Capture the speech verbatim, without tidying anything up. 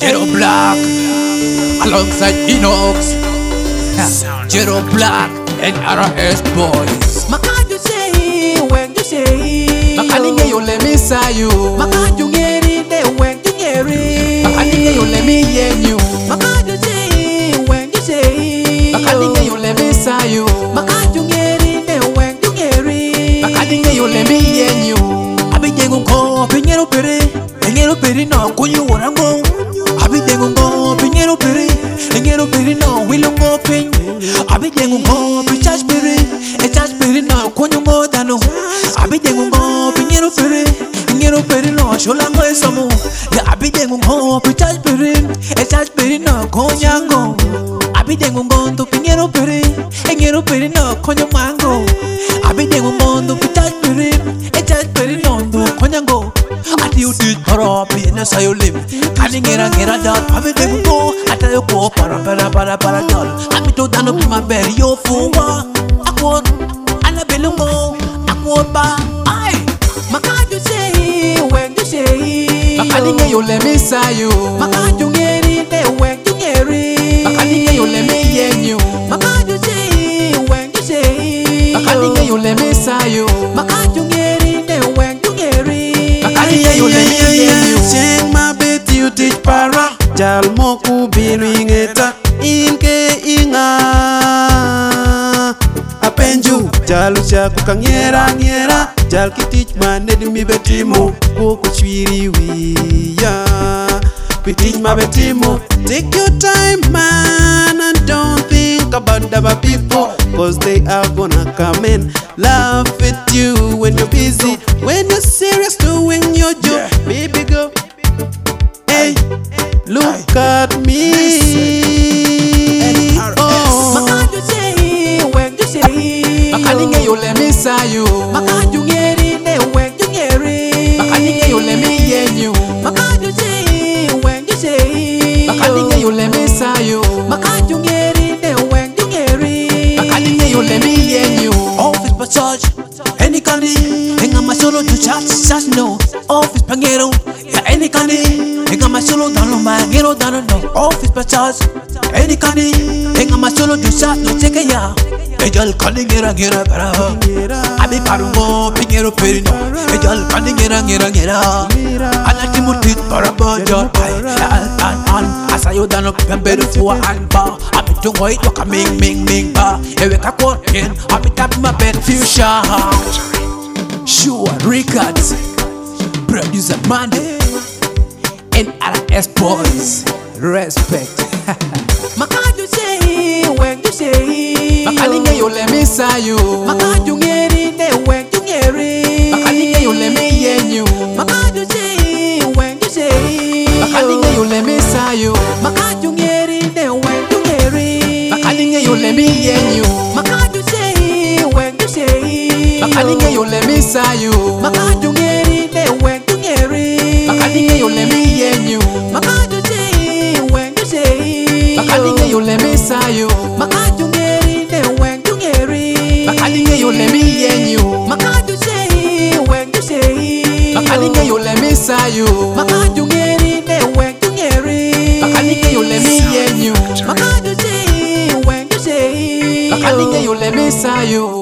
Jero Black alongside Inox, Jero Black and R S Boys. Makaju say when you say Makaninge yo let me say you. Makaju ngeri de when you ngeri Makaninge yo let me yen you. Makaju say when you say Makaninge yo let me say you. Makaju ngeri de when you ngeri Makaninge yo let me yen you. Abijengu ko pinyero pere Pinyero pere no kunyu warango Abijengu ko pinyero pere Pinyero pere no wilongo pin Abijengu ko pichach pere Echach pere no kunyu ngo dano Abijengu ko pinyero pere Pinyero pere no sholango esomo Ya abijengu ko pichach pere Echach pere no konyango Abijengu ko to pinyero pere Pinyero pere no konyo mango Abijengu ko to pichach pere Echach pere no to konyango Ati you did harapi na sayo lim Kani ngira ngira dal Abijengu ko ata yo ko para para para para dal Abito dano pima beri yo fuwa Akwot ana belungo Akwot ba ay Makaju say when you say Makaninge yo let me say you. Makaju ngeri de when you ngeri Makaninge yo let me yen you. Makaju say when you say Makaninge yo let me say you. Makaju ngeri de when you ngeri Makaninge yo let me yen you. Cheng ma bet you teach para Jal moku biringeta Inke inga Apenju Jal uchaku kangyera nyera Jal kitich manedi mi betimo Koko chwiri wiya Pitich ma betimo Take your time man And don't think about the other people Cause they are gonna come and laugh at you when you're busy When you're serious doing your job Baby go Hey, look at me. Oh. Makaju say when you say Makaninge yo let me say you. Makaju ngeri de when you ngeri Makaninge yo let me yen you. Makaju say when you say Makaninge yo let me say you. Makaju ngeri de when you ngeri Makaninge yo let me yen you. Office passage any kandi Henga masolo to chat chat no Office pangero ya any kandi Henga masolo dano mangero dano no Office passage any kandi Henga masolo to chat no cheke ya Ejal kandi ngira ngira para Abi parungo pingero perino Ejal kandi ngira ngira ngira Anati mutit para baja Al an an asayo dano pembero fuwa an ba Abi tungo it waka ming ming ming ba Ewe kakor in Abi tap my bed fuchsia Sure Records Producer Monday and R S Boys. Respect. Makaju say when you say Makaninge yo let me say you. Makaju ngeri de when you ngeri Makaninge yo let me yen you. Makaju say when you say Makaninge yo let me say you. Makaju ngeri de when you ngeri Makaninge yo let me yen you. Makaju say when you say Makaninge yo let me say you. Makaju ngeri de when you ngeri Makaninge yo let me yen you. Makaju say when you say Makaninge yo let me say you. Makaju ngeri de when you ngeri Makaninge yo let me yen you. Makaju say when you say Makaninge yo let me say you. Makaju ngeri de when you ngeri Makaninge yo let me yen you. Makaju say when you say Makaninge yo let me say you.